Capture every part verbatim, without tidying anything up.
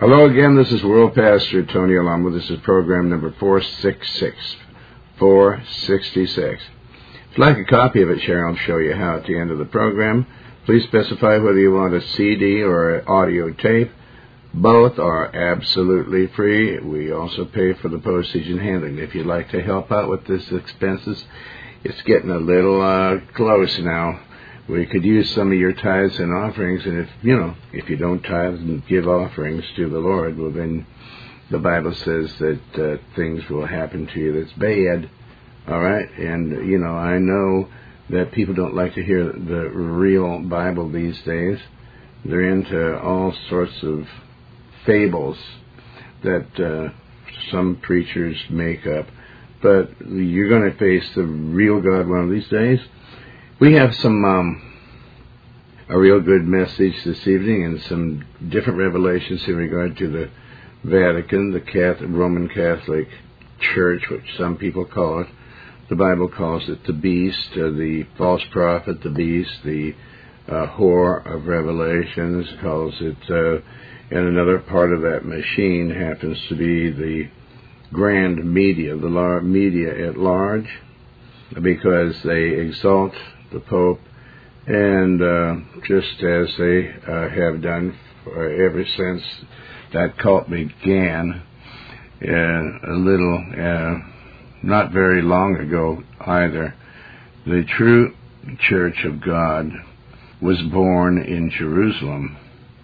Hello again, this is World Pastor Tony Alamo. This is program number four sixty-six. four sixty-six. If you'd like a copy of it, Sharon will show you how at the end of the program. Please specify whether you want a C D or an audio tape. Both are absolutely free. We also pay for the postage and handling. If you'd like to help out with this expenses, it's getting a little uh, close now. We could use some of your tithes and offerings, and if, you know, if you don't tithe and give offerings to the Lord, well then the Bible says that uh, things will happen to you that's bad, all right? And, you know, I know that people don't like to hear the real Bible these days. They're into all sorts of fables that uh, some preachers make up. But you're going to face the real God one of these days. We have some um, a real good message this evening and some different revelations in regard to the Vatican, the Catholic, Roman Catholic Church, which some people call it. The Bible calls it the beast, uh, the false prophet, the beast, the uh, whore of Revelations, calls it, uh, and another part of that machine happens to be the grand media, the lar- media at large, because they exalt the Pope, and uh, just as they uh, have done for ever since that cult began, uh, a little, uh, not very long ago either, the true Church of God was born in Jerusalem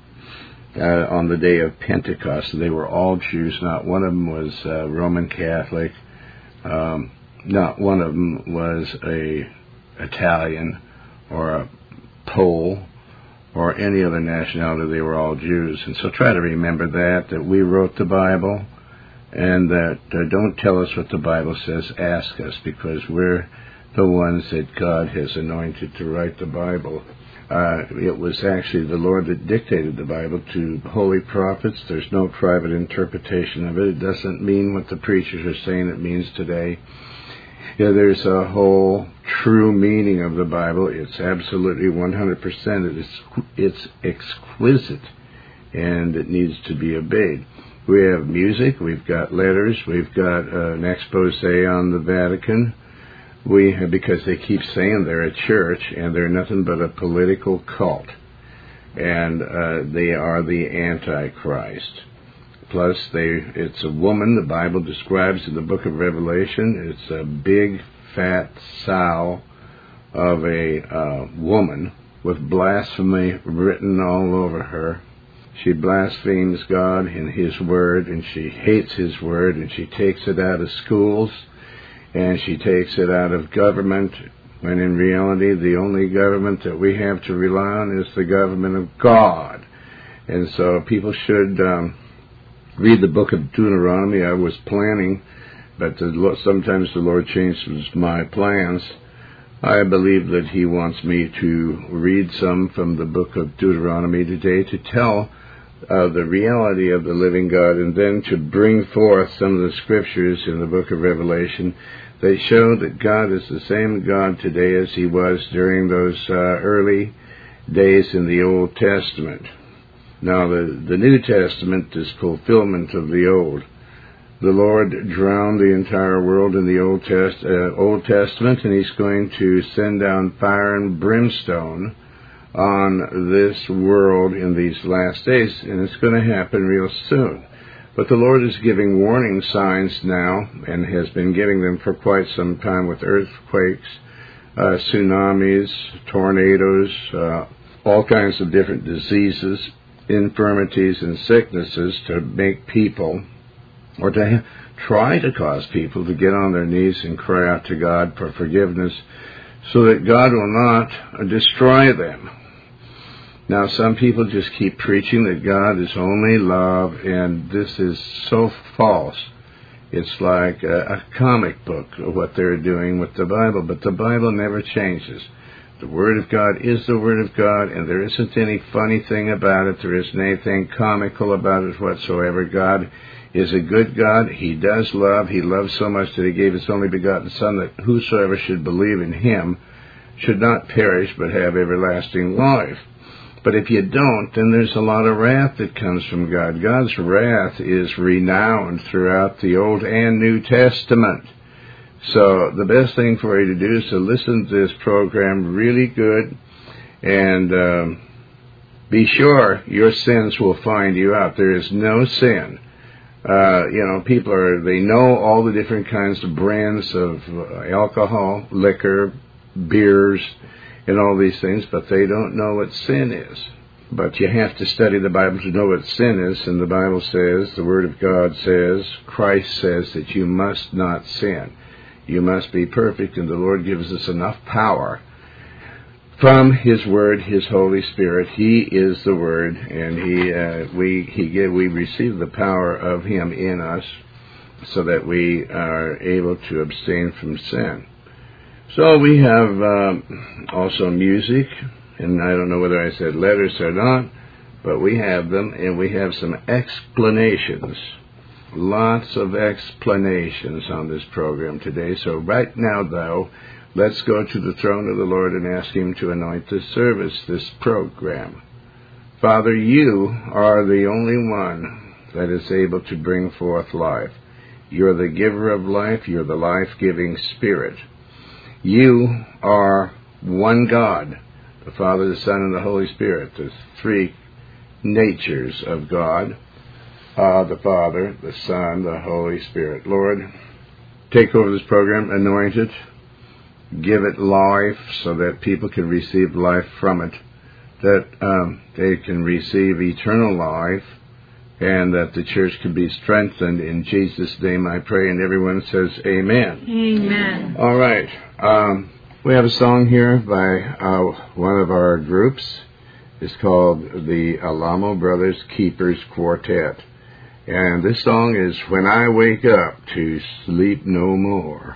uh, on the day of Pentecost. They were all Jews. Not one of them was uh, Roman Catholic. Um, not one of them was a Italian or a Pole or any other nationality. They were all Jews. And so try to remember that, that we wrote the Bible, and that uh, don't tell us what the Bible says, ask us, because we're the ones that God has anointed to write the Bible. Uh, it was actually the Lord that dictated the Bible to holy prophets. There's no private interpretation of it. It doesn't mean what the preachers are saying it means today. Yeah, there's a whole true meaning of the Bible. It's absolutely one hundred percent. It is, it's exquisite, and it needs to be obeyed. We have music, we've got letters, we've got uh, an expose on the Vatican. We have, because they keep saying they're a church, and they're nothing but a political cult. And uh, they are the Antichrist. Plus, they it's a woman, the Bible describes in the book of Revelation. It's a big, fat sow of a uh, woman with blasphemy written all over her. She blasphemes God and His Word, and she hates His Word, and she takes it out of schools, and she takes it out of government, when in reality the only government that we have to rely on is the government of God. And so people should um, read the book of Deuteronomy. I was planning, but the, sometimes the Lord changes my plans. I believe that He wants me to read some from the book of Deuteronomy today to tell uh, the reality of the living God, and then to bring forth some of the scriptures in the book of Revelation that show that God is the same God today as He was during those uh, early days in the Old Testament. Now, the, the New Testament is fulfillment of the Old. The Lord drowned the entire world in the Old, Test, uh, Old Testament, and He's going to send down fire and brimstone on this world in these last days, and it's going to happen real soon. But the Lord is giving warning signs now, and has been giving them for quite some time, with earthquakes, uh, tsunamis, tornadoes, uh, all kinds of different diseases, infirmities, and sicknesses, to make people, or to try to cause people to get on their knees and cry out to God for forgiveness, so that God will not destroy them. Now, some people just keep preaching that God is only love, and this is so false. It's like a, a comic book of what they're doing with the Bible, but the Bible never changes. The Word of God is the Word of God, and there isn't any funny thing about it. There isn't anything comical about it whatsoever. God is a good God. He does love. He loves so much that He gave His only begotten Son, that whosoever should believe in Him should not perish but have everlasting life. But if you don't, then there's a lot of wrath that comes from God. God's wrath is renowned throughout the Old and New Testament. So the best thing for you to do is to listen to this program really good and um, be sure your sins will find you out. There is no sin. Uh, you know, people are, they know all the different kinds of brands of uh, alcohol, liquor, beers, and all these things, but they don't know what sin is. But you have to study the Bible to know what sin is, and the Bible says, the Word of God says, Christ says that you must not sin. You must be perfect, and the Lord gives us enough power from His Word, His Holy Spirit. He is the Word, and He uh, we He give, we receive the power of Him in us, so that we are able to abstain from sin. So we have um, also music, and I don't know whether I said letters or not, but we have them, and we have some explanations. Lots of explanations on this program today. So right now, though, let's go to the throne of the Lord and ask Him to anoint this service, this program. Father, You are the only one that is able to bring forth life. You're the giver of life. You're the life-giving Spirit. You are one God, the Father, the Son, and the Holy Spirit, the three natures of God. Uh, the Father, the Son, the Holy Spirit. Lord, take over this program, anoint it, give it life so that people can receive life from it, that um, they can receive eternal life, and that the church can be strengthened. In Jesus' name I pray, and everyone says amen. Amen. All right. Um, we have a song here by uh, one of our groups. It's called the Alamo Brothers Keepers Quartet. And this song is When I Wake Up to Sleep No More.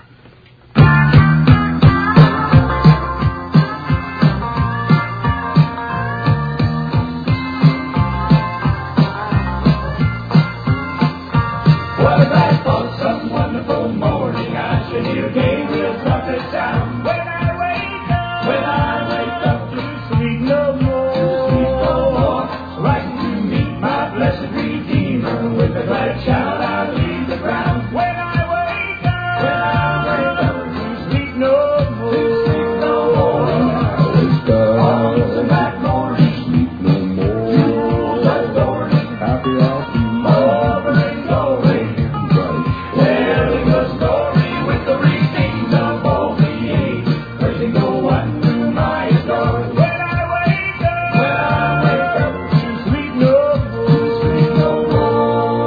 What a bright fall, some wonderful morning, I should hear Gabriel's trumpet sound. When I wake up, when I wake up to sleep no more, to sleep no more, rising to meet my blessed Redeemer, with a glad shout I leave the ground. When I wake up, when I wake up to sleep no more, to sleep no more, I wake up on the back morning, sleep no more, jewels adorning, happy I'll be, over and glory. Telling the story with the redeemed of all the ages, praising the one whom I adore. When I wake up, when I wake up, to sleep no more, to sleep no more.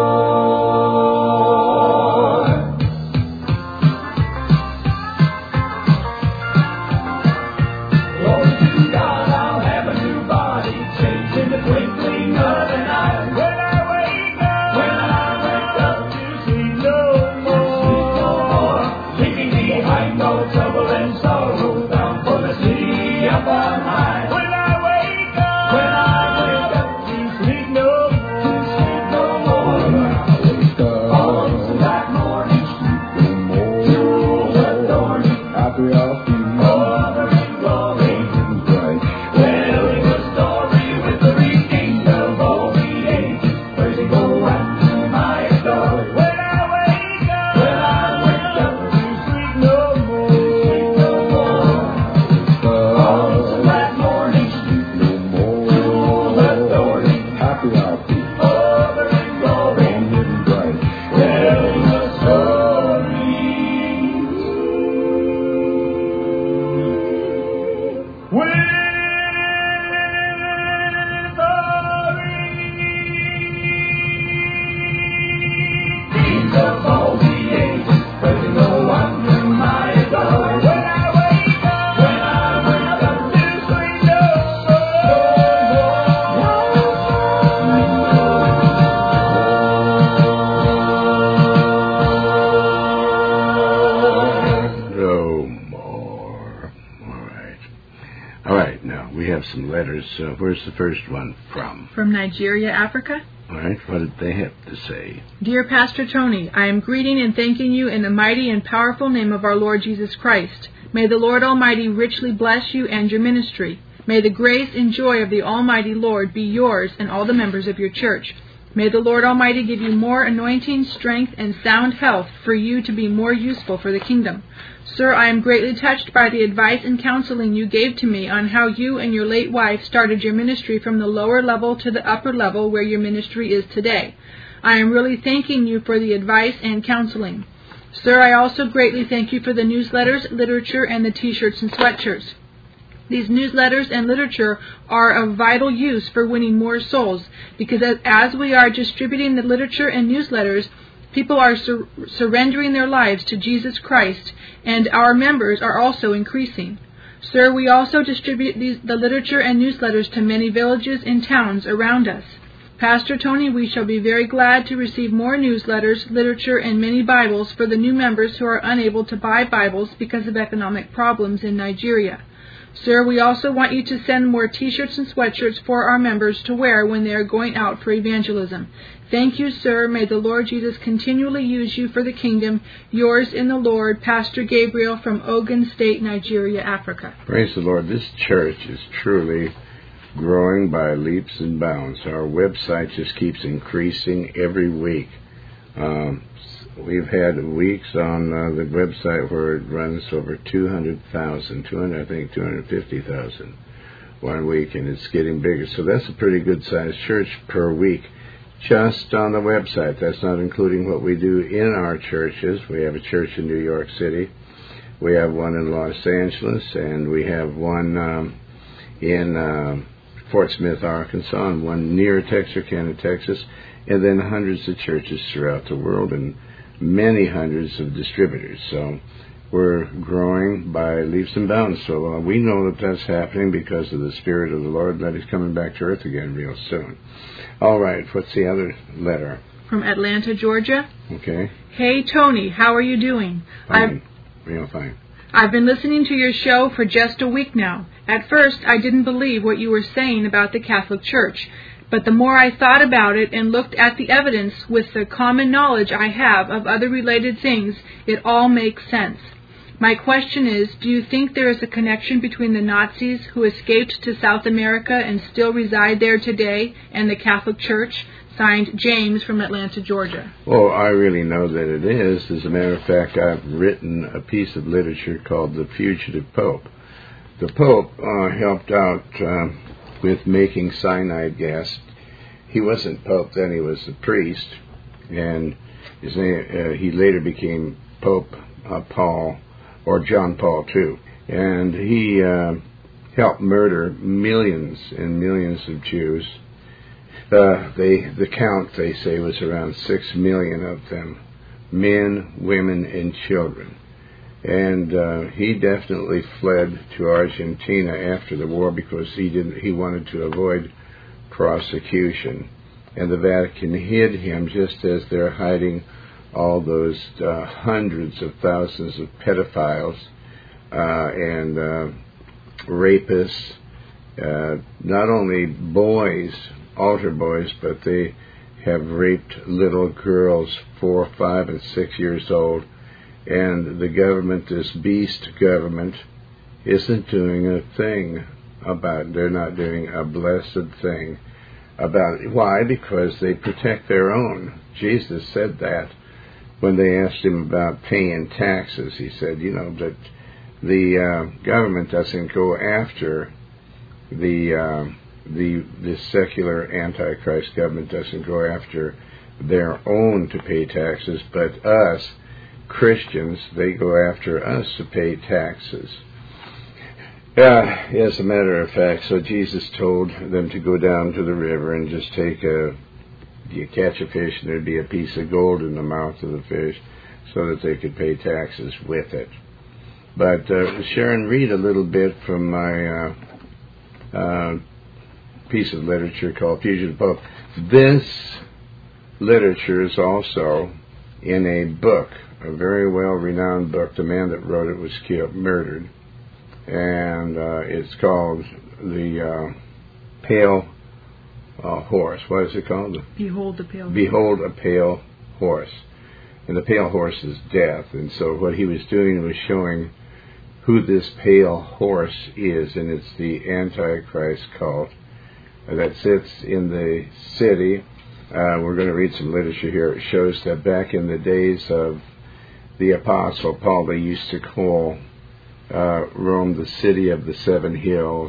Glory to God, I'll have a new body, changed in the twinkling of an eye. When I wake up, when I wake up, to sleep no more, leaving behind all trouble and sorrow, bound for the city up on high. When I wake up, when I wake up, to sleep no more, to sleep no more, I wake up on that morning, sleep no more, jewels adorning, happy I'll be, over in glory, bright, telling the story with the redeemed of all the ages, praising the one whom I adore. When I wake up, when I wake up, to sleep no more, sleep no more, on that morning, sleep no more, jewels adorning, happy I'll be, over in glory, bright, telling the story with the of all the ages, praising the one whom I adore. When I wake up, when I wake up, to sleep No more. All right. All right, now we have some letters. Uh, where's the first one from? From Nigeria, Africa. All right, what did they have to say? Dear Pastor Tony, I am greeting and thanking you in the mighty and powerful name of our Lord Jesus Christ. May the Lord Almighty richly bless you and your ministry. May the grace and joy of the Almighty Lord be yours and all the members of your church. May the Lord Almighty give you more anointing, strength, and sound health for you to be more useful for the kingdom. Sir, I am greatly touched by the advice and counseling you gave to me on how you and your late wife started your ministry from the lower level to the upper level where your ministry is today. I am really thanking you for the advice and counseling. Sir, I also greatly thank you for the newsletters, literature, and the t-shirts and sweatshirts. These newsletters and literature are of vital use for winning more souls, because as we are distributing the literature and newsletters, people are sur- surrendering their lives to Jesus Christ, and our members are also increasing. Sir, we also distribute these, the literature and newsletters to many villages and towns around us. Pastor Tony, we shall be very glad to receive more newsletters, literature, and many Bibles for the new members who are unable to buy Bibles because of economic problems in Nigeria. Sir, we also want you to send more t-shirts and sweatshirts for our members to wear when they are going out for evangelism. Thank you, sir. May the Lord Jesus continually use you for the kingdom. Yours in the Lord, Pastor Gabriel from Ogun State, Nigeria, Africa. Praise the Lord. This church is truly growing by leaps and bounds. Our website just keeps increasing every week. Um, we've had weeks on uh, the website where it runs over two hundred thousand, two hundred, I think two hundred fifty thousand one week, and it's getting bigger. So that's a pretty good-sized church per week just on the website. That's not including what we do in our churches. We have a church in New York City. We have one in Los Angeles, and we have one um, in uh, Fort Smith, Arkansas, and one near Texarkana, Texas, and then hundreds of churches throughout the world and many hundreds of distributors. So we're growing by leaps and bounds. So uh, we know that that's happening because of the Spirit of the Lord that is coming back to earth again real soon. All right, what's the other letter? From Atlanta, Georgia. Okay. Hey, Tony, how are you doing? Fine. Real fine. I've been listening to your show for just a week now. At first, I didn't believe what you were saying about the Catholic Church. But the more I thought about it and looked at the evidence with the common knowledge I have of other related things, it all makes sense. My question is, do you think there is a connection between the Nazis who escaped to South America and still reside there today and the Catholic Church? Signed, James from Atlanta, Georgia. Well, I really know that it is. As a matter of fact, I've written a piece of literature called The Fugitive Pope. The Pope uh, helped out uh, with making cyanide gas. He wasn't Pope then, he was a priest, and his name, uh, he later became Pope uh, Paul, or John Paul the Second. And he uh, helped murder millions and millions of Jews. Uh, they, the count, they say, was around six million of them, men, women, and children. And uh, he definitely fled to Argentina after the war because he didn't. He wanted to avoid prosecution, and the Vatican hid him just as they're hiding all those uh, hundreds of thousands of pedophiles uh, and uh, rapists, uh, not only boys, altar boys, but they have raped little girls, four, five, and six years old. And the government, this beast government, isn't doing a thing about it. They're not doing a blessed thing about it. Why? Because they protect their own. Jesus said that when they asked him about paying taxes. He said, you know, that the uh, government doesn't go after the... Uh, The, the secular Antichrist government doesn't go after their own to pay taxes, but us, Christians, they go after us to pay taxes. Uh, as a matter of fact, so Jesus told them to go down to the river and just take a, you catch a fish and there'd be a piece of gold in the mouth of the fish so that they could pay taxes with it. But uh, Sharon, read a little bit from my... Uh, uh, piece of literature called Fugitive Pope. This literature is also in a book, a very well-renowned book. The man that wrote it was killed, murdered, and uh, it's called The uh, Pale uh, Horse. What is it called? Behold the Pale Behold a Pale Horse. And the pale horse is death. And so what he was doing was showing who this pale horse is, and it's the Antichrist cult that sits in the city. Uh, we're going to read some literature here. It shows that back in the days of the Apostle Paul, they used to call uh, Rome the city of the seven hills,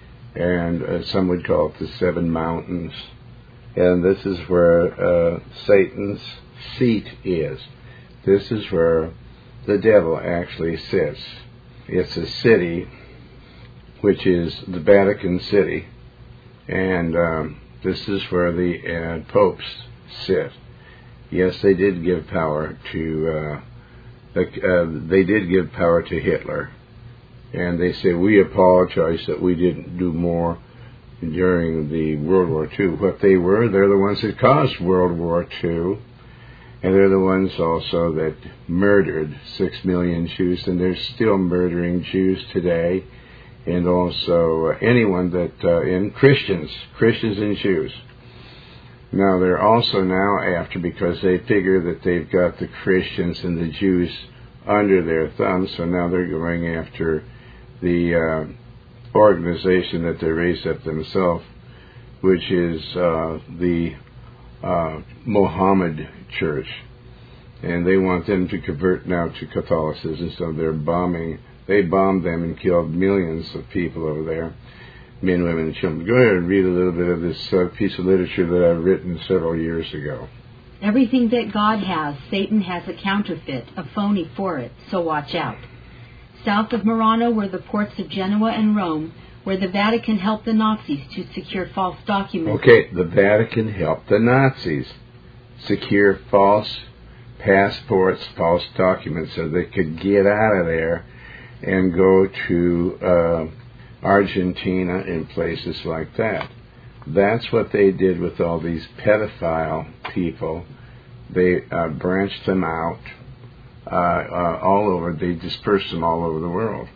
and uh, some would call it the seven mountains. And this is where uh, Satan's seat is. This is where the devil actually sits. It's a city, which is the Vatican City, and um, this is where the uh, popes sit. Yes, they did give power to, uh, the, uh, they did give power to Hitler, and they say, we apologize that we didn't do more during the World War Two. What they were, they're the ones that caused World War Two. And they're the ones also that murdered six million Jews, and they're still murdering Jews today, and also uh, anyone that, uh, in Christians, Christians and Jews. Now, they're also now after, because they figure that they've got the Christians and the Jews under their thumb, so now they're going after the uh, organization that they raised up themselves, which is uh, the uh, Mohammed Church, and they want them to convert now to Catholicism, so they're bombing, they bombed them and killed millions of people over there, men, women, and children. Go ahead and read a little bit of this uh, piece of literature that I've written several years ago. Everything that God has, Satan has a counterfeit, a phony for it, so watch out. South of Murano were the ports of Genoa and Rome, where the Vatican helped the Nazis to secure false documents. Okay, the Vatican helped the Nazis secure false passports, false documents, so they could get out of there and go to uh, Argentina and places like that. That's what they did with all these pedophile people. They uh, branched them out uh, uh, all over. They dispersed them all over the world.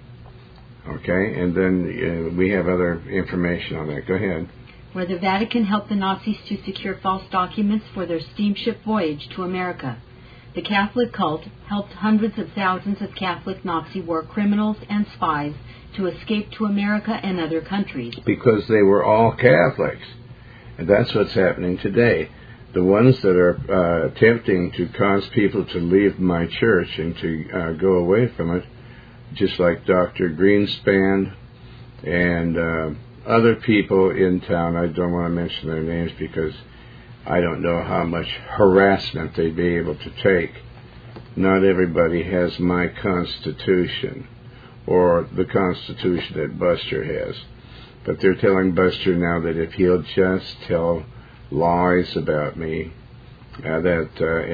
Okay, and then uh, we have other information on that. Go ahead. Where the Vatican helped the Nazis to secure false documents for their steamship voyage to America. The Catholic cult helped hundreds of thousands of Catholic Nazi war criminals and spies to escape to America and other countries. Because they were all Catholics. And that's what's happening today. The ones that are uh, attempting to cause people to leave my church and to uh, go away from it, just like Doctor Greenspan and uh, other people in town, I don't want to mention their names because I don't know how much harassment they'd be able to take. Not everybody has my Constitution or the Constitution that Buster has. But they're telling Buster now that if he'll just tell lies about me, uh, that,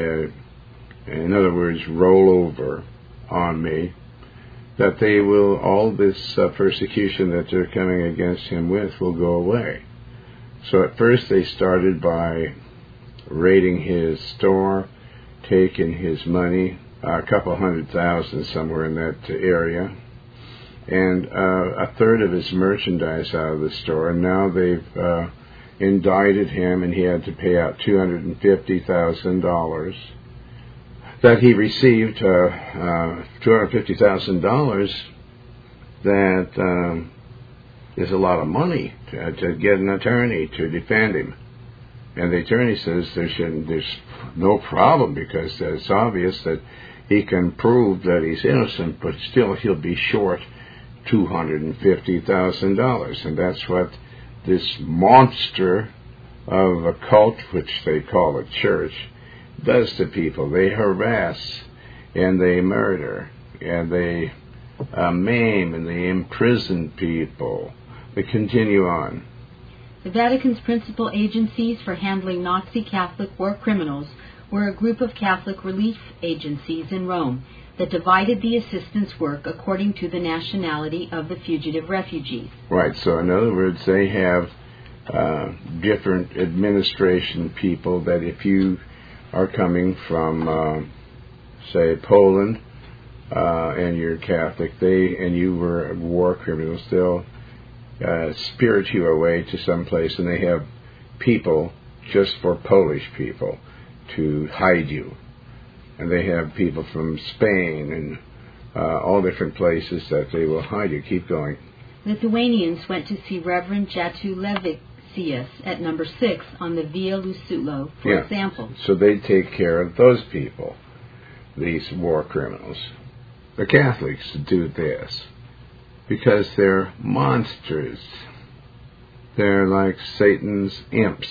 uh, uh, in other words, roll over on me, that they will, all this uh, persecution that they're coming against him with will go away. So at first they started by raiding his store, taking his money, a couple hundred thousand somewhere in that area, and uh, a third of his merchandise out of the store. And now they've uh, indicted him, and he had to pay out two hundred fifty thousand dollars. That he received uh, uh, two hundred fifty thousand dollars, that um, is a lot of money to, to get an attorney to defend him. And the attorney says there shouldn't, there's no problem because it's obvious that he can prove that he's innocent, but still he'll be short two hundred fifty thousand dollars. And that's what this monster of a cult, which they call a church, does to people. They harass and they murder and they uh, maim and they imprison people. They continue on. The Vatican's principal agencies for handling Nazi Catholic war criminals were a group of Catholic relief agencies in Rome that divided the assistance work according to the nationality of the fugitive refugees. Right, so in other words, they have uh, different administration people that if you are coming from, uh, say, Poland, uh, and you're Catholic, they and you were war criminals, they'll uh, spirit you away to some place, and they have people just for Polish people to hide you. And they have people from Spain and uh, all different places that they will hide you. Keep going. Lithuanians went to see Reverend Jatu Levicius at number six on the Via Lusulo, for Yeah. example. So they take care of those people, these war criminals. The Catholics do this because they're monsters. They're like Satan's imps.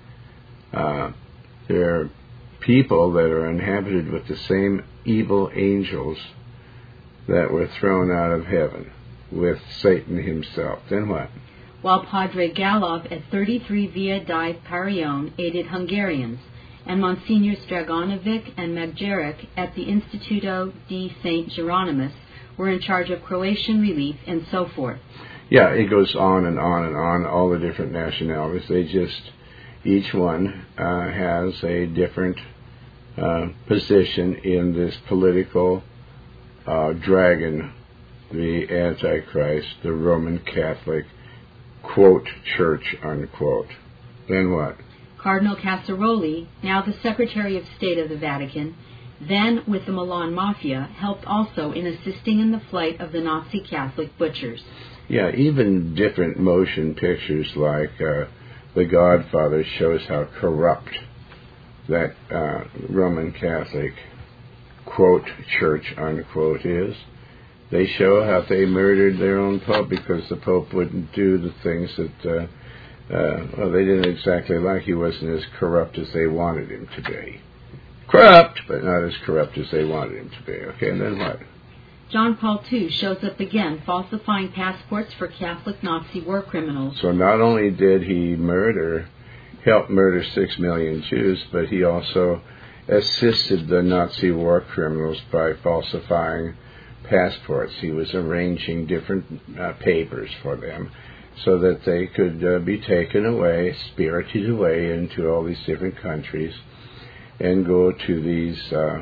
Uh, they're people that are inhabited with the same evil angels that were thrown out of heaven with Satan himself. Then what? While Padre Galov at thirty-three Via di Parione aided Hungarians, and Monsignors Dragonovic and Magaric at the Instituto di Saint Geronimus were in charge of Croatian relief and so forth. Yeah, it goes on and on and on, all the different nationalities. They just, each one uh, has a different uh, position in this political uh, dragon, the Antichrist, the Roman Catholic, quote, church, unquote. Then what? Cardinal Casaroli, now the Secretary of State of the Vatican, then with the Milan Mafia, helped also in assisting in the flight of the Nazi Catholic butchers. Yeah, even different motion pictures like uh, The Godfather shows how corrupt that uh, Roman Catholic, quote, church, unquote, is. They show how they murdered their own Pope because the Pope wouldn't do the things that, uh, uh, well, they didn't exactly like. He wasn't as corrupt as they wanted him to be. Corrupt, but not as corrupt as they wanted him to be. Okay, and then what? John Paul the Second shows up again, falsifying passports for Catholic Nazi war criminals. So not only did he murder, help murder six million Jews, but he also assisted the Nazi war criminals by falsifying passports. He was arranging different uh, papers for them so that they could uh, be taken away, spirited away into all these different countries and go to these uh,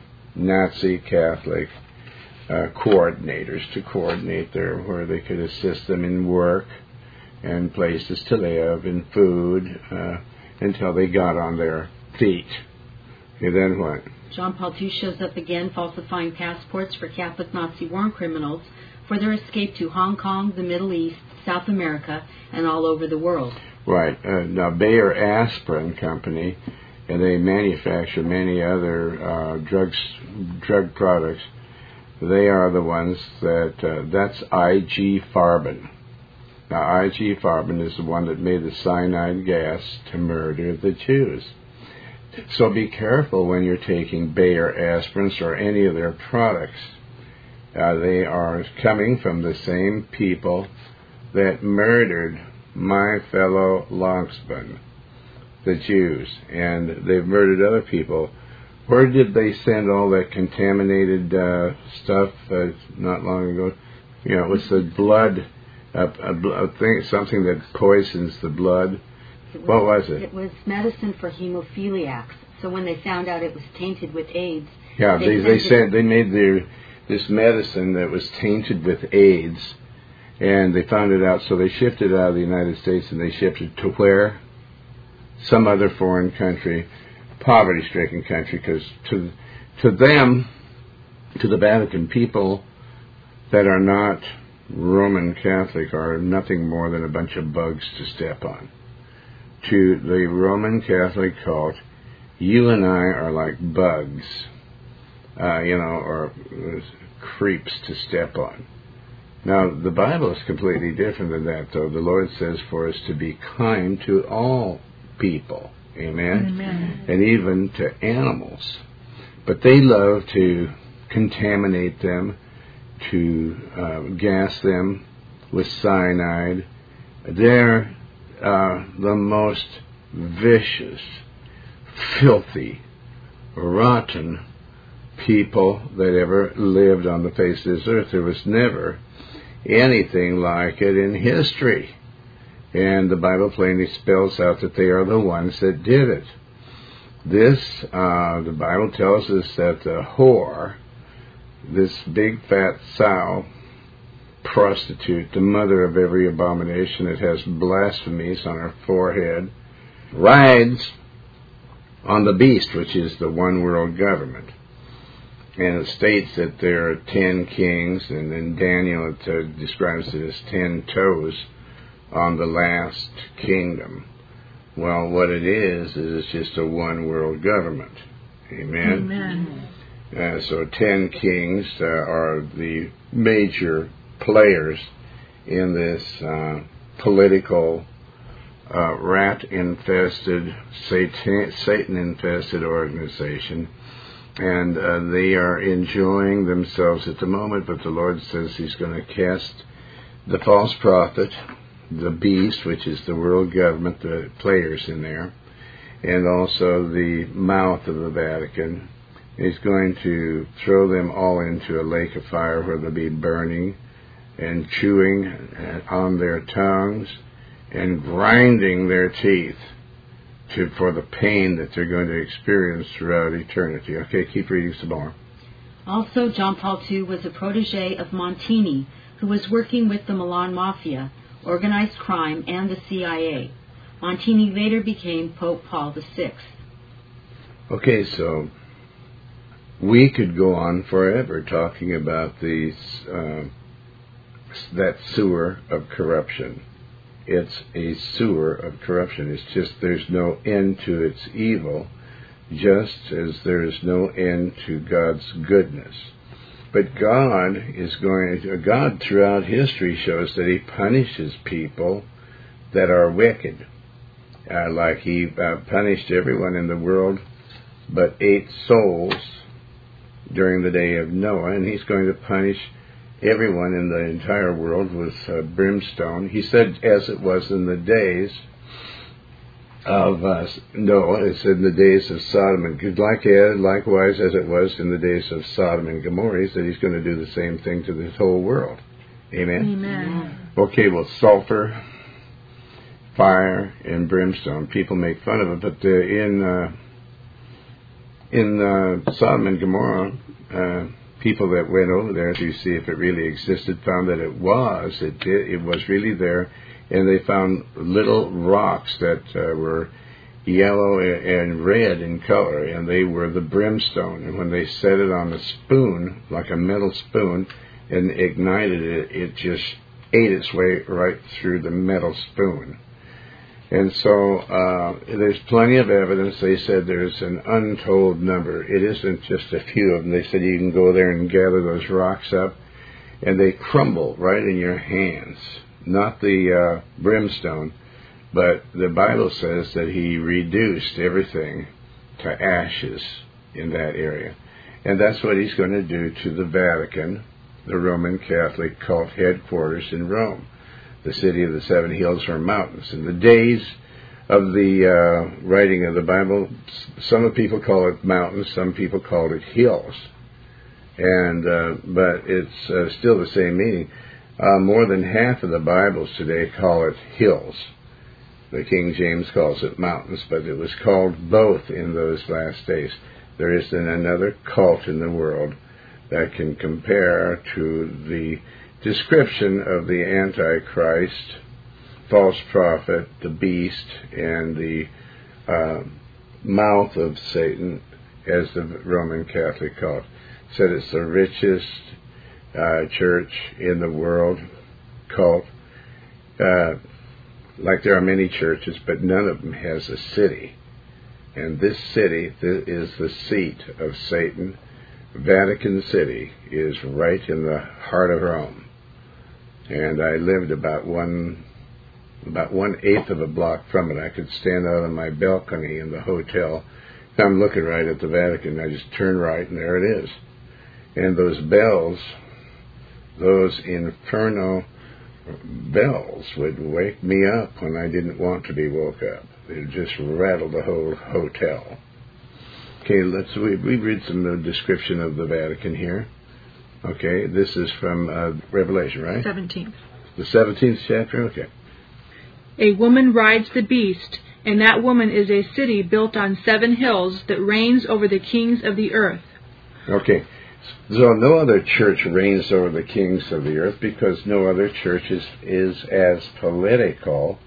Nazi Catholic uh, coordinators to coordinate their, where they could assist them in work and places to live and food uh, until they got on their feet. And then what? John Paul the Second shows up again, falsifying passports for Catholic Nazi war criminals for their escape to Hong Kong, the Middle East, South America, and all over the world. Right. Uh, now, Bayer Aspirin Company, and they manufacture many other uh, drugs, drug products. They are the ones that, uh, that's I G Farben. Now, I G Farben is the one that made the cyanide gas to murder the Jews. So be careful when you're taking Bayer aspirins or any of their products. Uh, they are coming from the same people that murdered my fellow Longsman, the Jews, and they've murdered other people. Where did they send all that contaminated uh, stuff uh, not long ago? You know, it was the blood, uh, a, a thing, something that poisons the blood. It was, what was it? It was medicine for hemophiliacs. So when they found out it was tainted with AIDS, yeah, they they they sent said it, they made their this medicine that was tainted with AIDS, and they found it out. So they shipped it out of the United States and they shipped it to where? Some other foreign country, poverty-stricken country, because to to them, to the Vatican, people that are not Roman Catholic are nothing more than a bunch of bugs to step on. To the Roman Catholic cult, you and I are like bugs, uh, you know, or creeps to step on. Now, the Bible is completely different than that, though. The Lord says for us to be kind to all people, amen? Amen. And even to animals. But they love to contaminate them, to uh, gas them with cyanide. They're uh, the most vicious, filthy, rotten people that ever lived on the face of this earth. There was never anything like it in history. And the Bible plainly spells out that they are the ones that did it. This, uh, the Bible tells us that the whore, this big fat sow, prostitute, the mother of every abomination that has blasphemies on her forehead, rides on the beast, which is the one world government. and it states that there are ten kings, and then Daniel it, uh, describes it as ten toes on the last kingdom. Well, what it is, is it's just a one world government. Amen? Amen. Uh, so ten kings uh, are the major players in this uh, political, uh, rat-infested, Satan- Satan-infested organization. And uh, they are enjoying themselves at the moment, but the Lord says He's going to cast the false prophet, the beast, which is the world government, the players in there, and also the mouth of the Vatican. He's going to throw them all into a lake of fire where they'll be burning and chewing on their tongues and grinding their teeth to, for the pain that they're going to experience throughout eternity. Okay, keep reading some more. Also, John Paul the Second was a protege of Montini, who was working with the Milan Mafia, organized crime, and the C I A. Montini later became Pope Paul the Sixth. Okay, so we could go on forever talking about these, uh, that sewer of corruption. It's a sewer of corruption. It's just there's no end to its evil, just as there is no end to God's goodness. But God is going to, God throughout history shows that He punishes people that are wicked. Uh, like He uh, punished everyone in the world but eight souls during the day of Noah, and He's going to punish everyone in the entire world with uh, brimstone. He said, as it was in the days of uh, Noah, it's in the days of Sodom and like, likewise as it was in the days of Sodom and Gomorrah. He said He's going to do the same thing to this whole world. Amen? Amen. Okay, well, sulfur, fire, and brimstone. People make fun of it, but uh, in uh, in uh, Sodom and Gomorrah, uh, people that went over there to see if it really existed found that it was. It did. It was really there. And they found little rocks that uh, were yellow and red in color, and they were the brimstone. And when they set it on a spoon, like a metal spoon, and ignited it, it just ate its way right through the metal spoon. And so uh, there's plenty of evidence. They said there's an untold number. It isn't just a few of them. They said you can go there and gather those rocks up, and they crumble right in your hands. Not the uh, brimstone, but the Bible says that He reduced everything to ashes in that area. And that's what He's going to do to the Vatican, the Roman Catholic cult headquarters in Rome, the city of the seven hills or mountains. In the days of the uh, writing of the Bible, some people call it mountains, some people call it hills. And uh, but it's uh, still the same meaning. Uh, more than half of the Bibles today call it hills. The King James calls it mountains, but it was called both in those last days. There isn't another cult in the world that can compare to the description of the Antichrist, false prophet, the beast, and the uh, mouth of Satan, as the Roman Catholic cult. Said it's the richest uh, church in the world, cult. Uh, like there are many churches, but none of them has a city. And this city th- is the seat of Satan. Vatican City is right in the heart of Rome. And I lived about one about one eighth of a block from it. I could stand out on my balcony in the hotel. I'm looking right at the Vatican. I just turn right, and there it is. And those bells, those infernal bells, would wake me up when I didn't want to be woke up. They just rattled the whole hotel. Okay, let's we, we read some uh, description of the Vatican here. Okay, this is from uh, Revelation, right? seventeenth. The seventeenth chapter? Okay. A woman rides the beast, and that woman is a city built on seven hills that reigns over the kings of the earth. Okay. So no other church reigns over the kings of the earth, because no other church is, is as political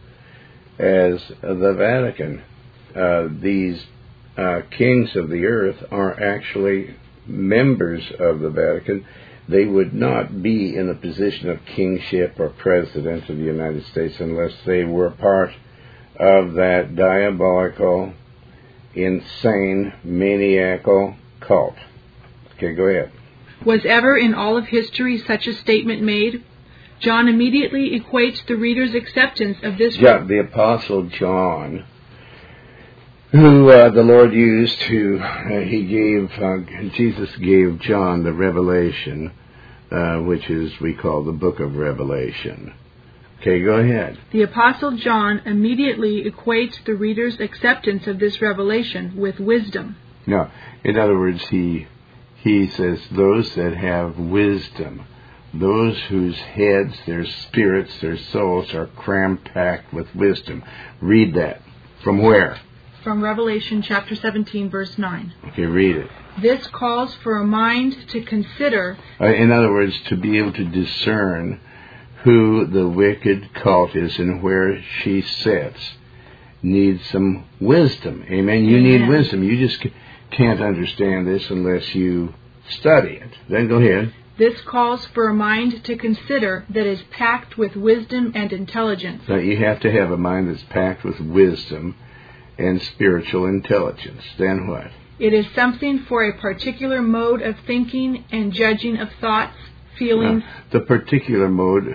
as the Vatican. Uh, these uh, kings of the earth are actually members of the Vatican, they would not be in a position of kingship or president of the United States unless they were part of that diabolical, insane, maniacal cult. Okay, go ahead. Was ever in all of history such a statement made? John immediately equates the reader's acceptance of this... Yeah, the Apostle John, who uh, the Lord used to, uh, he gave, uh, Jesus gave John the revelation, uh, which is, we call the book of Revelation. Okay, go ahead. The Apostle John immediately equates the reader's acceptance of this revelation with wisdom. No, in other words, he he says those that have wisdom, those whose heads, their spirits, their souls are cram-packed with wisdom. Read that. From where? From Revelation chapter seventeen, verse nine. Okay, read it. This calls for a mind to consider... Uh, in other words, to be able to discern who the wicked cult is and where she sits, needs some wisdom. Amen? You Amen. need wisdom. You just can't understand this unless you study it. Then go ahead. This calls for a mind to consider that is packed with wisdom and intelligence. So you have to have a mind that's packed with wisdom and spiritual intelligence. Then what? It is something for a particular mode of thinking and judging of thoughts, feelings... Now, the particular mode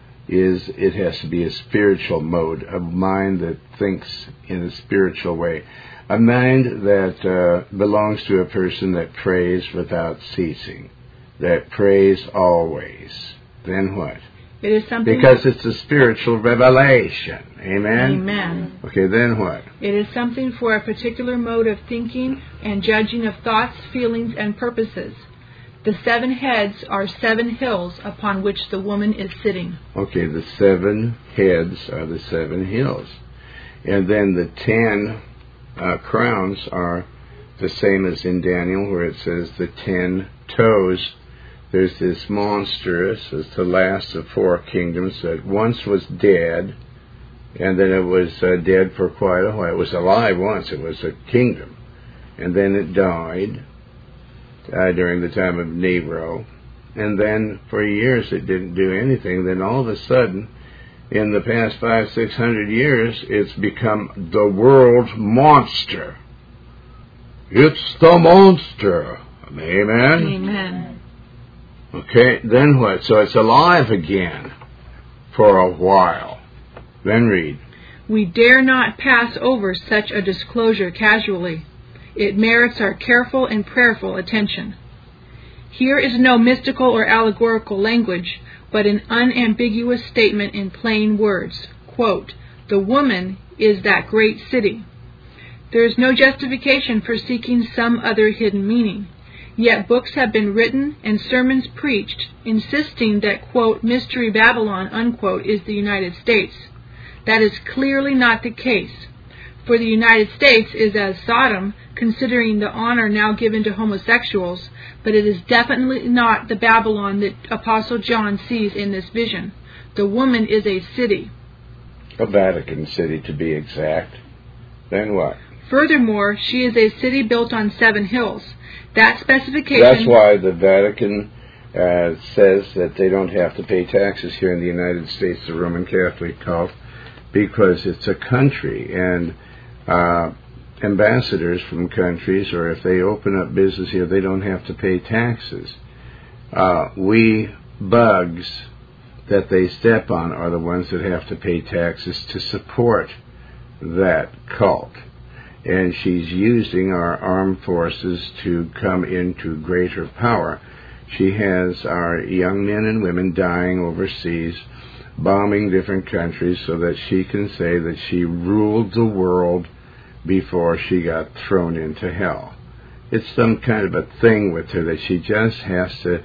is, it has to be a spiritual mode, a mind that thinks in a spiritual way. A mind that uh, belongs to a person that prays without ceasing, that prays always. Then what? It is something... Because it's a spiritual revelation. Amen? Amen. Okay, then what? It is something for a particular mode of thinking and judging of thoughts, feelings, and purposes. The seven heads are seven hills upon which the woman is sitting. Okay, the seven heads are the seven hills. And then the ten uh, crowns are the same as in Daniel, where it says the ten toes. There's this monstrous, as the last of four kingdoms, that once was dead, and then it was uh, dead for quite a while. It was alive once. It was a kingdom. And then it died uh, during the time of Nero. And then for years it didn't do anything. Then all of a sudden, in the past five, six hundred years, it's become the world monster. It's the monster. Amen? Amen. Okay, then what? So it's alive again for a while. Then read. We dare not pass over such a disclosure casually. It merits our careful and prayerful attention. Here is no mystical or allegorical language, but an unambiguous statement in plain words. Quote, the woman is that great city. There is no justification for seeking some other hidden meaning. Yet books have been written and sermons preached insisting that, quote, Mystery Babylon, unquote, is the United States. That is clearly not the case. For the United States is as Sodom, considering the honor now given to homosexuals, but it is definitely not the Babylon that Apostle John sees in this vision. The woman is a city. A Vatican city, to be exact. Then what? Furthermore, she is a city built on seven hills. That specification... That's why the Vatican uh, says that they don't have to pay taxes here in the United States, the Roman Catholic cult, because it's a country, and uh, ambassadors from countries, or if they open up business here, they don't have to pay taxes. Uh, we bugs that they step on are the ones that have to pay taxes to support that cult. And she's using our armed forces to come into greater power. She has our young men and women dying overseas, bombing different countries so that she can say that she ruled the world before she got thrown into hell. It's some kind of a thing with her that she just has to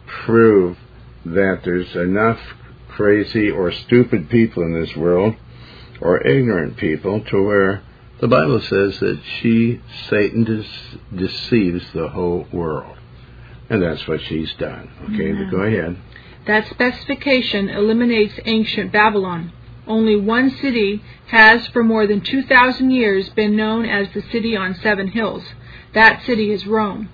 prove that there's enough crazy or stupid people in this world, or ignorant people, to where the Bible says that she, Satan, de- deceives the whole world. And that's what she's done. Okay, Amen. Go ahead. That specification eliminates ancient Babylon. Only one city has for more than two thousand years been known as the city on seven hills. That city is Rome.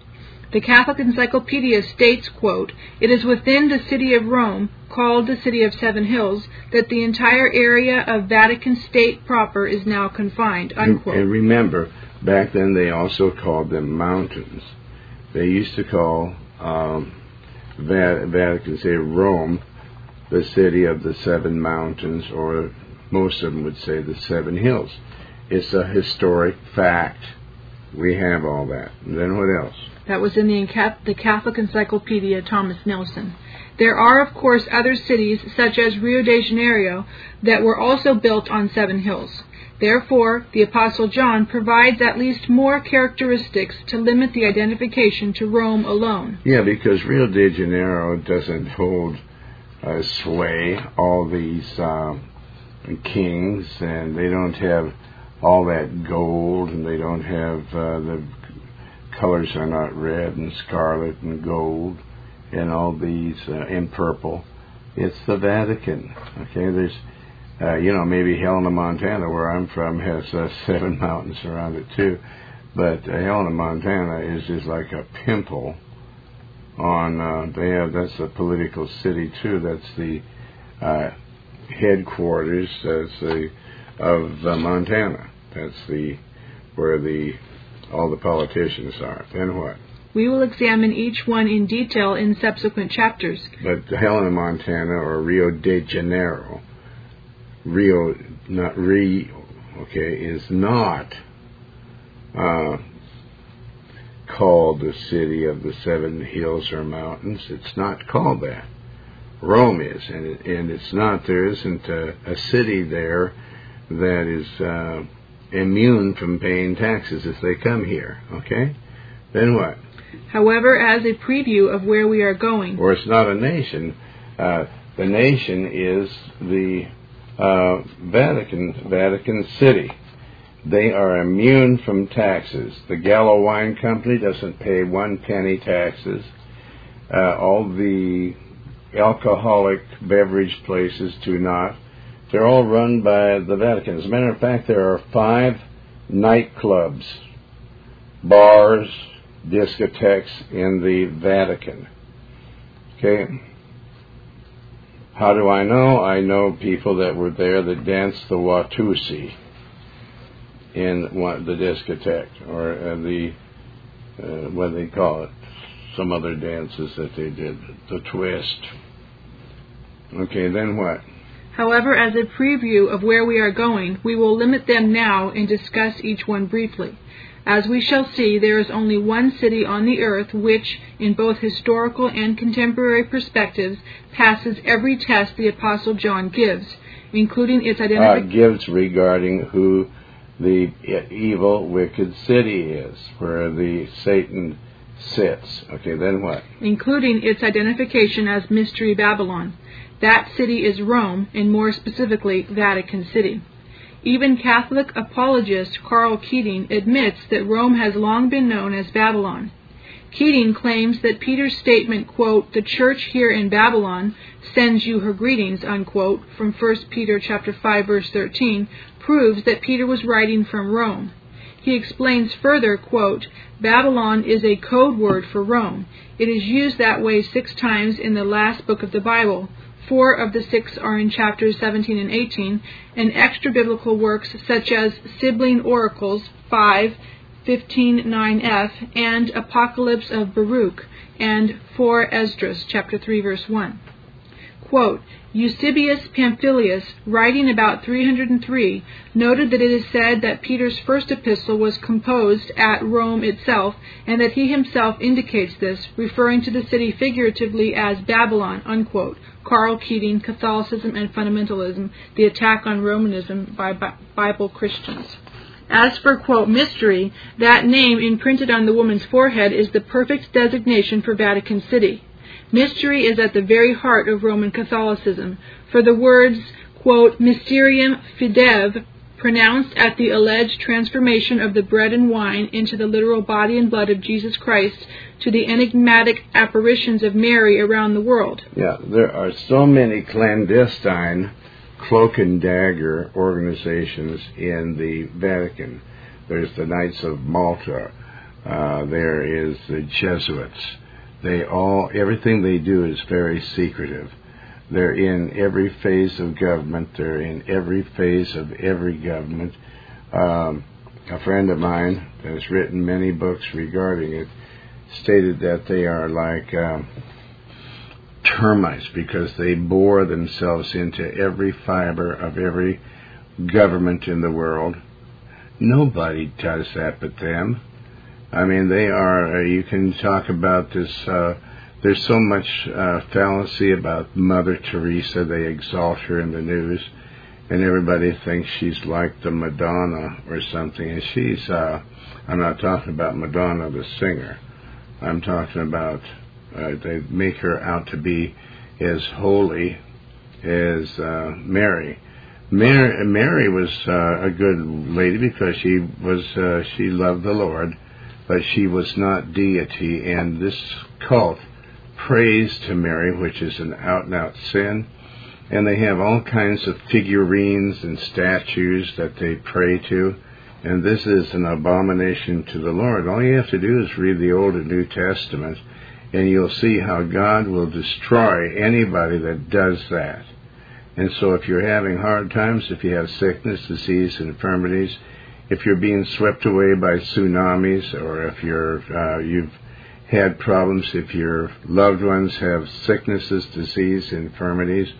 The Catholic Encyclopedia states, quote, "It is within the city of Rome, called the City of Seven Hills, that the entire area of Vatican State proper is now confined," unquote. And remember, back then they also called them mountains. They used to call um, Vatican City, Rome, the city of the seven mountains, or most of them would say the seven hills. It's a historic fact. We have all that. And then what else? That was in the, the Catholic Encyclopedia, Thomas Nelson. There are, of course, other cities, such as Rio de Janeiro, that were also built on seven hills. Therefore, the Apostle John provides at least more characteristics to limit the identification to Rome alone. Yeah, because Rio de Janeiro doesn't hold uh, sway, all these uh, kings, and they don't have all that gold, and they don't have, uh, the colors are not red and scarlet and gold and all these, uh, and purple. It's the Vatican, okay? There's, uh, you know, maybe Helena, Montana, where I'm from, has uh, seven mountains around it too, but uh, Helena, Montana is just like a pimple on, uh, they have, that's a political city too, that's the uh, headquarters, that's the, of uh, Montana. That's the, where the, all the politicians are. Then what? We will examine each one in detail in subsequent chapters. But Helena, Montana, or Rio de Janeiro, Rio, not Rio, okay, is not uh, called the city of the seven hills or mountains. It's not called that. Rome is, and, it, and it's not. There isn't a, a city there that is uh, immune from paying taxes if they come here. Okay? Then what? However, as a preview of where we are going, or it's not a nation. Uh, the nation is the uh, Vatican, Vatican City. They are immune from taxes. The Gallo Wine Company doesn't pay one penny taxes. Uh, all the alcoholic beverage places do not. They're all run by the Vatican. As a matter of fact, there are five nightclubs, bars, discotheques in the Vatican. Okay? How do I know? I know people that were there that danced the Watusi in one, the discotheque, or uh, the, uh, what do they call it? Some other dances that they did, the twist. Okay, then what? However, as a preview of where we are going, we will limit them now and discuss each one briefly. As we shall see, there is only one city on the earth which, in both historical and contemporary perspectives, passes every test the Apostle John gives, including its identification. Uh, gives regarding who the evil, wicked city is, where the Satan sits. Okay, then what? Including its identification as Mystery Babylon. That city is Rome, and more specifically, Vatican City. Even Catholic apologist Karl Keating admits that Rome has long been known as Babylon. Keating claims that Peter's statement, quote, "The church here in Babylon sends you her greetings," unquote, from First Peter chapter five, verse thirteen, proves that Peter was writing from Rome. He explains further, quote, "Babylon is a code word for Rome. It is used that way six times in the last book of the Bible. Four of the six are in chapters seventeen and eighteen, and extra-biblical works such as Sibling Oracles, five, fifteen, nine f, and Apocalypse of Baruch, and four Esdras, chapter three, verse one. Quote, Eusebius Pamphilius, writing about three hundred three, noted that it is said that Peter's first epistle was composed at Rome itself, and that he himself indicates this, referring to the city figuratively as Babylon, unquote. Karl Keating, Catholicism and Fundamentalism, The Attack on Romanism by Bi- Bible Christians. As for, quote, mystery, that name imprinted on the woman's forehead is the perfect designation for Vatican City. Mystery is at the very heart of Roman Catholicism, for the words, quote, Mysterium Fidei, pronounced at the alleged transformation of the bread and wine into the literal body and blood of Jesus Christ, to the enigmatic apparitions of Mary around the world. Yeah, there are so many clandestine cloak and dagger organizations in the Vatican. There's the Knights of Malta, Uh, there is the Jesuits. They all, everything they do is very secretive. They're in every phase of government. They're in every phase of every government. Um, a friend of mine has written many books regarding it, stated that they are like um, termites because they bore themselves into every fiber of every government in the world. Nobody does that but them. I mean, they are, uh, you can talk about this, uh, there's so much uh, fallacy about Mother Teresa. They exalt her in the news, and everybody thinks she's like the Madonna or something. And she's, uh, I'm not talking about Madonna the singer. I'm talking about, uh, they make her out to be as holy as uh, Mary. Mary, Mary was uh, a good lady because she was, uh, she loved the Lord, but she was not deity, and this cult prays to Mary, which is an out-and-out sin, and they have all kinds of figurines and statues that they pray to, and this is an abomination to the Lord. All you have to do is read the Old and New Testament, and you'll see how God will destroy anybody that does that. And so if you're having hard times, if you have sickness, disease, infirmities, if you're being swept away by tsunamis, or if you're uh, you've had problems, if your loved ones have sicknesses, disease, infirmities,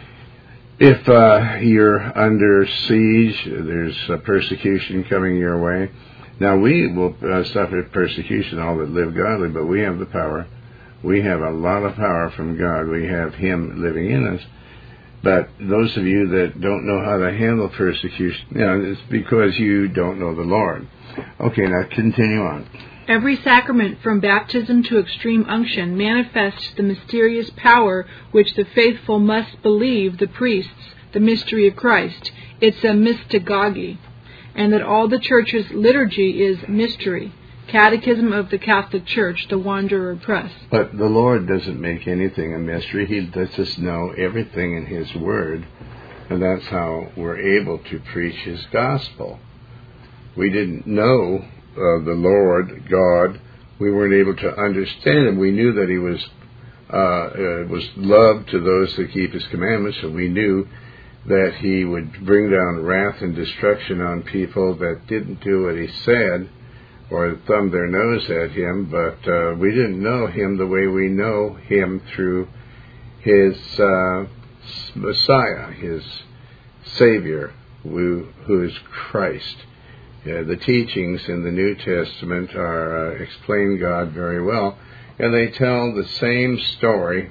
if uh, you're under siege, there's uh, persecution coming your way. Now we will uh, suffer persecution, all that live godly, but we have the power. We have a lot of power from God. We have Him living in us. But those of you that don't know how to handle persecution, you know, it's because you don't know the Lord. Okay, now continue on. Every sacrament from baptism to extreme unction manifests the mysterious power which the faithful must believe the priests, the mystery of Christ. It's a mystagogy. And that all the Church's liturgy is mystery. Catechism of the Catholic Church, the Wanderer Press. But the Lord doesn't make anything a mystery. He lets us know everything in His Word, and that's how we're able to preach His gospel. We didn't know uh, the Lord, God. We weren't able to understand Him. We knew that He was uh, uh, was love to those that keep His commandments, and we knew that He would bring down wrath and destruction on people that didn't do what He said, or thumb their nose at Him, but uh, we didn't know Him the way we know Him through His uh, Messiah, His Savior, who, who is Christ. Uh, the teachings in the New Testament are uh, explain God very well, and they tell the same story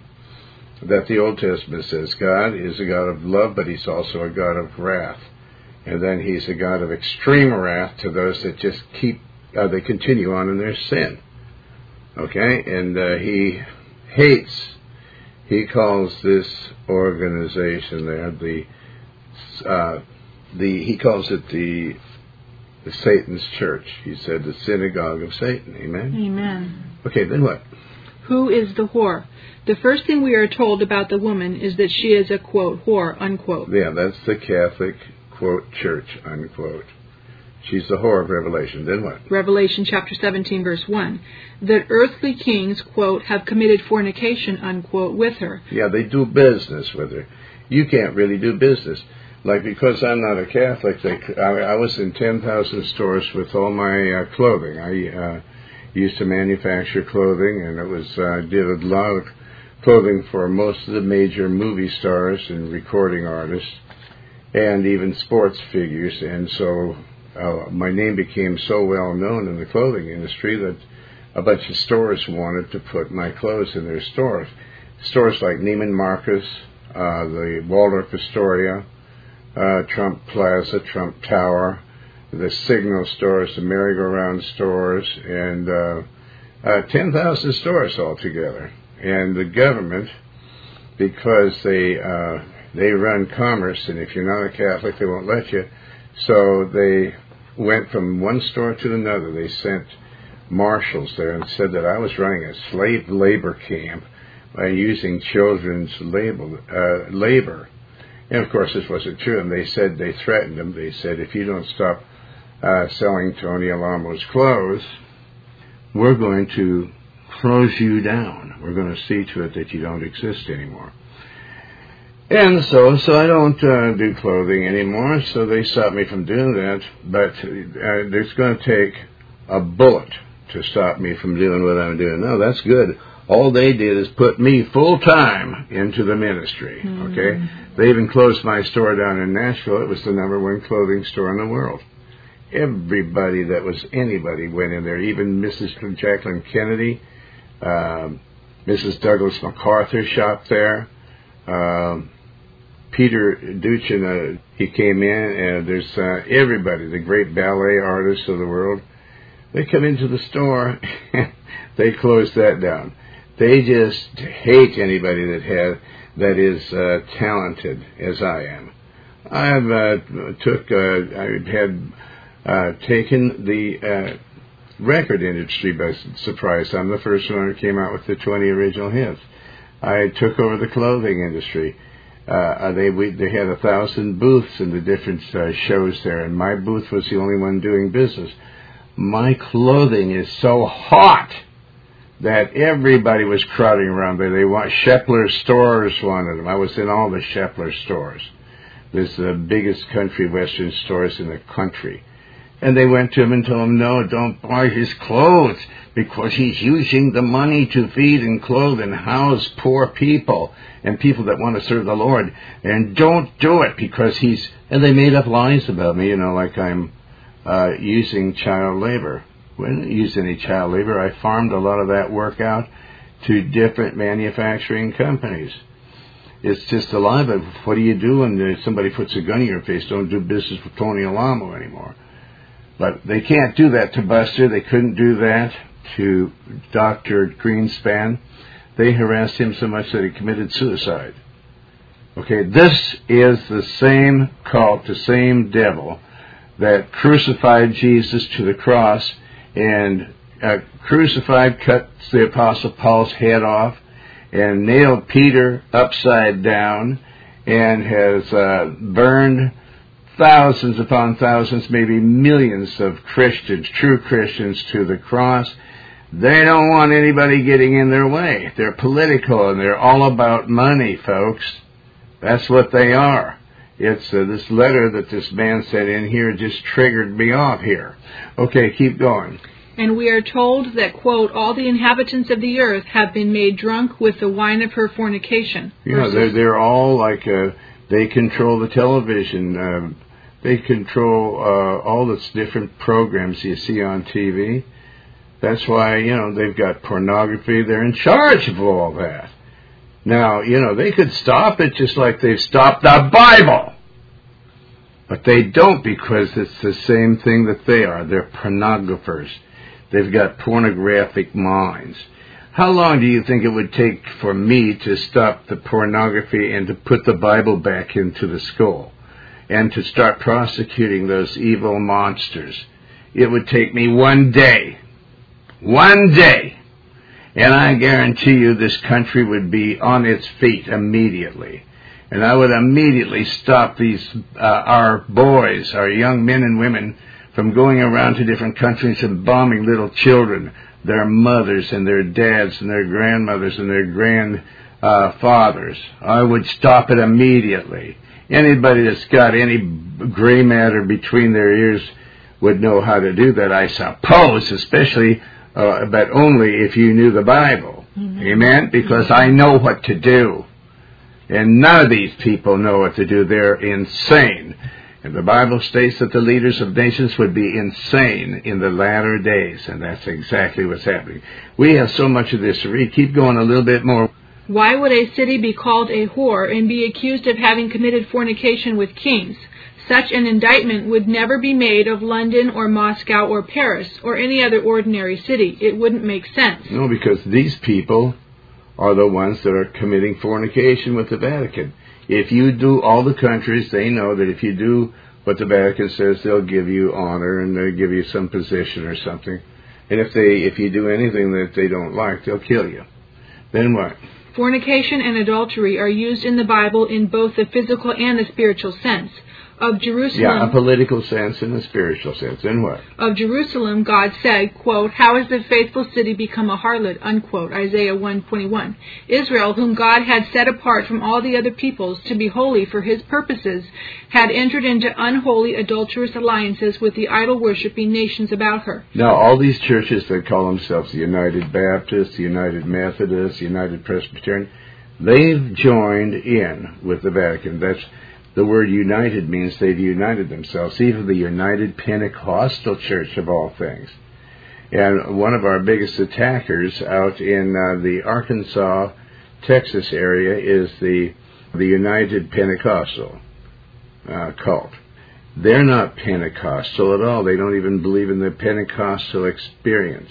that the Old Testament says. God is a God of love, but He's also a God of wrath. And then He's a God of extreme wrath to those that just keep Uh, they continue on in their sin. Okay? And uh, He hates, He calls this organization there, the, uh, the He calls it the, the Satan's church. He said the synagogue of Satan. Amen? Amen. Okay, then what? Who is the whore? The first thing we are told about the woman is that she is a, quote, whore, unquote. Yeah, that's the Catholic, quote, church, unquote. She's the whore of Revelation. Then what? Revelation chapter seventeen, verse one. That earthly kings, quote, have committed fornication, unquote, with her. Yeah, they do business with her. You can't really do business. Like, because I'm not a Catholic, they, I, I was in ten thousand stores with all my uh, clothing. I uh, used to manufacture clothing, and it was uh, did a lot of clothing for most of the major movie stars and recording artists, and even sports figures. And so Uh, my name became so well known in the clothing industry that a bunch of stores wanted to put my clothes in their stores. Stores like Neiman Marcus, uh, the Waldorf Astoria, uh, Trump Plaza, Trump Tower, the Signal stores, the merry-go-round stores, and uh, uh, ten thousand stores altogether. And the government, because they uh, they run commerce, and if you're not a Catholic, they won't let you, so they went from one store to another. They sent marshals there and said that I was running a slave labor camp by using children's label, uh, labor. And of course this wasn't true, and they said, they threatened them. They said, if you don't stop uh, selling Tony Alamo's clothes, we're going to close you down. We're going to see to it that you don't exist anymore. And so, so I don't uh, do clothing anymore, so they stopped me from doing that. But uh, it's going to take a bullet to stop me from doing what I'm doing. No, that's good. All they did is put me full-time into the ministry, Mm-hmm. okay? They even closed my store down in Nashville. It was the number one clothing store in the world. Everybody that was anybody went in there, even Missus Jacqueline Kennedy, um, Missus Douglas MacArthur shopped there. Um, Peter Duchin, uh, he came in, and there's uh, everybody, the great ballet artists of the world. They come into the store, they close that down. They just hate anybody that has that is uh, talented as I am. I've uh, took, uh, I had uh, taken the uh, record industry by surprise. I'm the first one who came out with the twenty original hits. I took over the clothing industry. Uh, they we, they had a thousand booths in the different uh, shows there, and my booth was the only one doing business. My clothing is so hot that everybody was crowding around there. They want Shepler stores wanted them. I was in all the Shepler stores. There's the biggest country western stores in the country. And they went to him and told him, no, don't buy his clothes because he's using the money to feed and clothe and house poor people and people that want to serve the Lord. And don't do it because he's... And they made up lies about me, you know, like I'm uh, using child labor. We didn't use any child labor. I farmed a lot of that work out to different manufacturing companies. It's just a lie, but what do you do when somebody puts a gun in your face? Don't do business with Tony Alamo anymore. But they can't do that to Buster. They couldn't do that to Doctor Greenspan. They harassed him so much that he committed suicide. Okay, this is the same cult, the same devil that crucified Jesus to the cross and uh, crucified, cut the Apostle Paul's head off, and nailed Peter upside down, and has uh, burned thousands upon thousands, maybe millions of Christians, true Christians, to the cross. They don't want anybody getting in their way. They're political, and they're all about money, folks. That's what they are. It's uh, this letter that this man sent in here just triggered me off here. Okay, keep going. And we are told that, quote, all the inhabitants of the earth have been made drunk with the wine of her fornication. Yeah, Versus... they're, they're all like, uh, they control the television. Uh, they control uh, all the different programs you see on T V. That's why, you know, they've got pornography. They're in charge of all that. Now, you know, they could stop it just like they've stopped the Bible. But they don't, because it's the same thing that they are. They're pornographers. They've got pornographic minds. How long do you think it would take for me to stop the pornography and to put the Bible back into the school and to start prosecuting those evil monsters? It would take me one day. One day. And I guarantee you this country would be on its feet immediately. And I would immediately stop these, uh, our boys, our young men and women, from going around to different countries and bombing little children, their mothers and their dads and their grandmothers and their grandfathers. Uh, I would stop it immediately. Anybody that's got any gray matter between their ears would know how to do that, I suppose, especially, uh, but only if you knew the Bible. Mm-hmm. Amen? Because I know what to do. And none of these people know what to do. They're insane. And the Bible states that the leaders of nations would be insane in the latter days. And that's exactly what's happening. We have so much of this to read. Keep going a little bit more. Why would a city be called a whore and be accused of having committed fornication with kings? Such an indictment would never be made of London or Moscow or Paris or any other ordinary city. It wouldn't make sense. No, because these people are the ones that are committing fornication with the Vatican. If you do all the countries, they know that if you do what the Vatican says, they'll give you honor and they'll give you some position or something. And if they, if you do anything that they don't like, they'll kill you. Then what? Fornication and adultery are used in the Bible in both the physical and the spiritual sense. Of Jerusalem, Yeah, a political sense and a spiritual sense. Then what? Of Jerusalem, God said, quote, "How has the faithful city become a harlot?" Unquote, Isaiah one twenty-one. Israel, whom God had set apart from all the other peoples to be holy for his purposes, had entered into unholy, adulterous alliances with the idol-worshipping nations about her. Now, all these churches that call themselves the United Baptist, the United Methodist, the United Presbyterian, they've joined in with the Vatican. That's the word united means they've united themselves, even the United Pentecostal Church of all things. And one of our biggest attackers out in uh, the Arkansas, Texas area is the the United Pentecostal uh, cult. They're not Pentecostal at all. They don't even believe in the Pentecostal experience.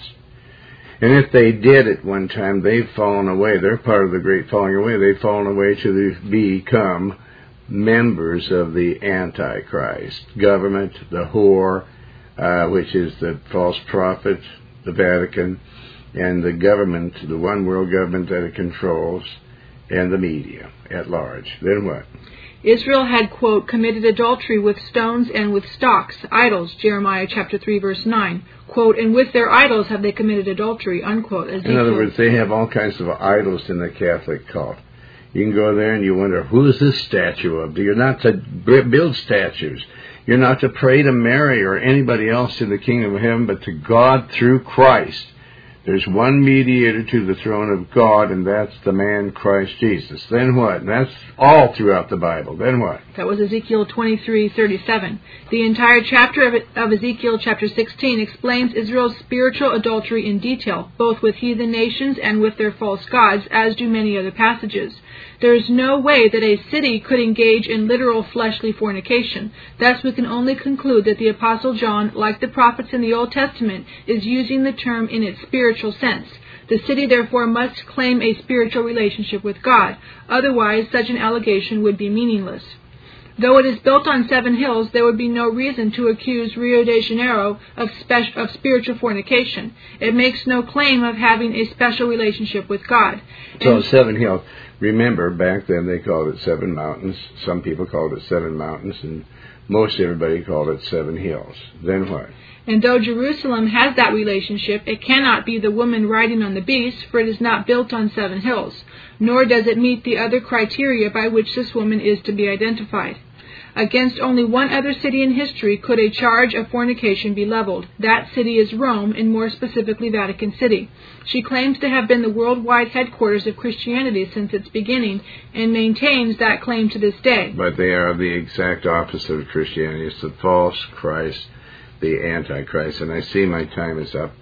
And if they did at one time, they've fallen away. They're part of the great falling away. They've fallen away to become members of the Antichrist government, the whore, uh, which is the false prophet, the Vatican, and the government, the one world government that it controls, and the media at large. Then what? Israel had, quote, "committed adultery with stones and with stocks, idols," Jeremiah chapter three, verse nine. Quote, "and with their idols have they committed adultery," unquote. Ezekiel. In other words, they have all kinds of idols in the Catholic cult. You can go there and you wonder, who is this statue of? You're not to build statues. You're not to pray to Mary or anybody else in the kingdom of heaven, but to God through Christ. There's one mediator to the throne of God, and that's the man Christ Jesus. Then what? And that's all throughout the Bible. Then what? That was Ezekiel twenty-three thirty-seven. The entire chapter of, of Ezekiel chapter sixteen explains Israel's spiritual adultery in detail, both with heathen nations and with their false gods, as do many other passages. There is no way that a city could engage in literal fleshly fornication. Thus, we can only conclude that the Apostle John, like the prophets in the Old Testament, is using the term in its spiritual sense. The city, therefore, must claim a spiritual relationship with God. Otherwise, such an allegation would be meaningless. Though it is built on seven hills, there would be no reason to accuse Rio de Janeiro of, spe- of spiritual fornication. It makes no claim of having a special relationship with God. So, seven hills. Remember, back then they called it seven mountains. Some people called it seven mountains, and most everybody called it seven hills. Then what? And though Jerusalem has that relationship, it cannot be the woman riding on the beast, for it is not built on seven hills. Nor does it meet the other criteria by which this woman is to be identified. Against only one other city in history could a charge of fornication be leveled. That city is Rome, and more specifically Vatican City. She claims to have been the worldwide headquarters of Christianity since its beginning, and maintains that claim to this day. But they are the exact opposite of Christianity. It's the false Christ, the Antichrist. And I see my time is up.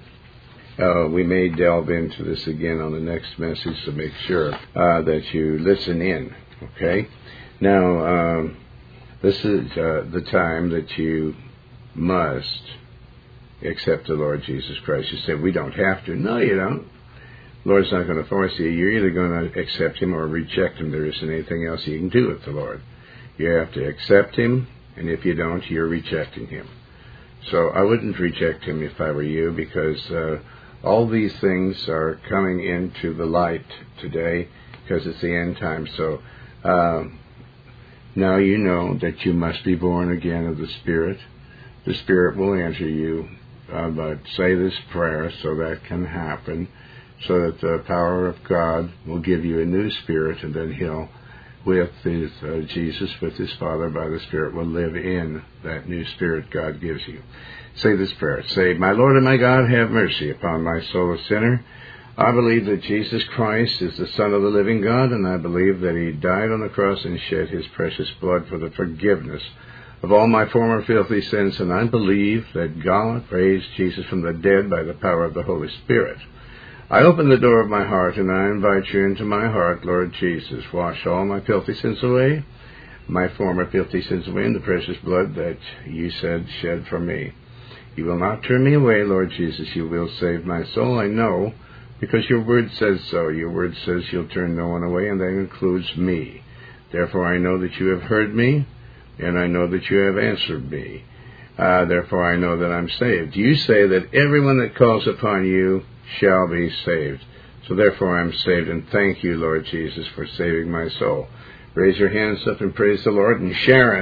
Uh, we may delve into this again on the next message, so make sure uh, that you listen in. Okay? Now, um, this is uh, the time that you must accept the Lord Jesus Christ. You say, we don't have to. No, you don't. The Lord's not going to force you. You're either going to accept Him or reject Him. There isn't anything else you can do with the Lord. You have to accept Him, and if you don't, you're rejecting Him. So I wouldn't reject Him if I were you, because uh, all these things are coming into the light today, because it's the end time. So uh, now you know that you must be born again of the Spirit. The Spirit will enter you. Uh, but say this prayer so that can happen, so that the power of God will give you a new spirit, and then He'll, with his, uh, Jesus, with His Father, by the Spirit, will live in that new spirit God gives you. Say this prayer. Say, my Lord and my God, have mercy upon my soul, a sinner. I believe that Jesus Christ is the Son of the living God, and I believe that He died on the cross and shed His precious blood for the forgiveness of all my former filthy sins, and I believe that God raised Jesus from the dead by the power of the Holy Spirit. I open the door of my heart, and I invite you into my heart, Lord Jesus. Wash all my filthy sins away, my former filthy sins away, in the precious blood that You said shed for me. You will not turn me away, Lord Jesus. You will save my soul, I know, because Your word says so. Your word says You'll turn no one away, and that includes me. Therefore I know that You have heard me, and I know that You have answered me. Uh, therefore I know that I'm saved. You say that everyone that calls upon You shall be saved. So therefore I'm saved, and thank You, Lord Jesus, for saving my soul. Raise your hands up and praise the Lord. And Sharon,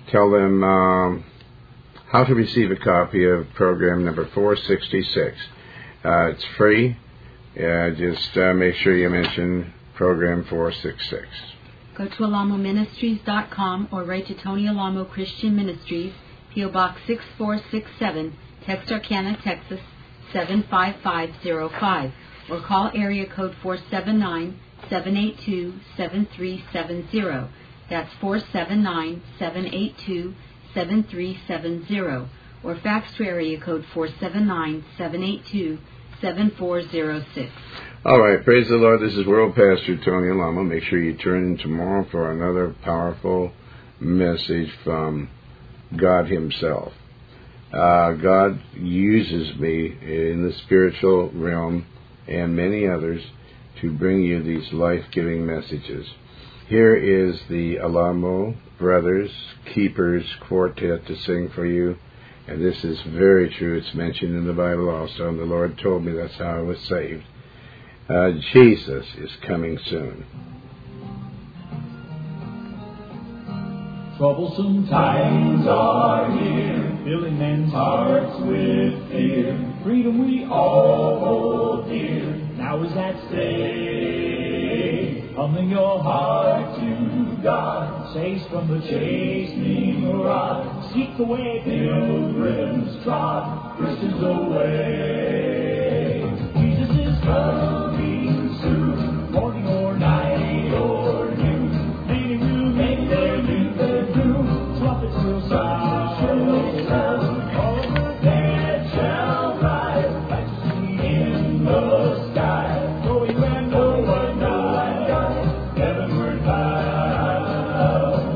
tell them um, how to receive a copy of program number four sixty-six. Uh, it's free. Uh, just uh, make sure you mention program four sixty-six. Go to alamo ministries dot com or write to Tony Alamo Christian Ministries, P O Box six four six seven, Texarkana, Texas seven five five zero five, or call area code four seven nine, seven eight two, seven three seven zero. That's four seven nine, seven eight two, seven three seven zero, or fax to area code four seven nine, seven eight two, seven four zero six. All right, praise the Lord. This is World Pastor Tony Alamo. Make sure you tune in tomorrow for another powerful message from God Himself. Uh, God uses me in the spiritual realm and many others to bring you these life-giving messages. Here is the Alamo Brothers Keepers Quartet to sing for you. And this is very true. It's mentioned in the Bible also, and the Lord told me that's how I was saved. Uh, Jesus is coming soon. Troublesome times are here, filling men's hearts with fear. Freedom we all hold dear, now is at stake. Humbling your heart to God, saves from the chastening rod. Seek the way pilgrims trod, Christians away. Jesus is coming soon, morning or night or noon. Many will make their doom, their doom. Trumpets will sound, all the dead shall rise, righteously in the sky. Going where no one knows, heavenward bound.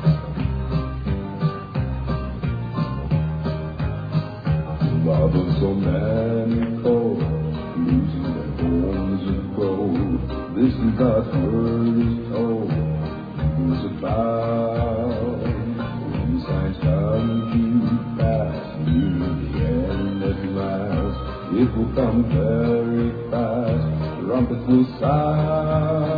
Fathers so manifold, losing their homes of gold. This is God's word is told, who's about. When signs come to pass, near the end at last, it will come very fast, trumpets will sound.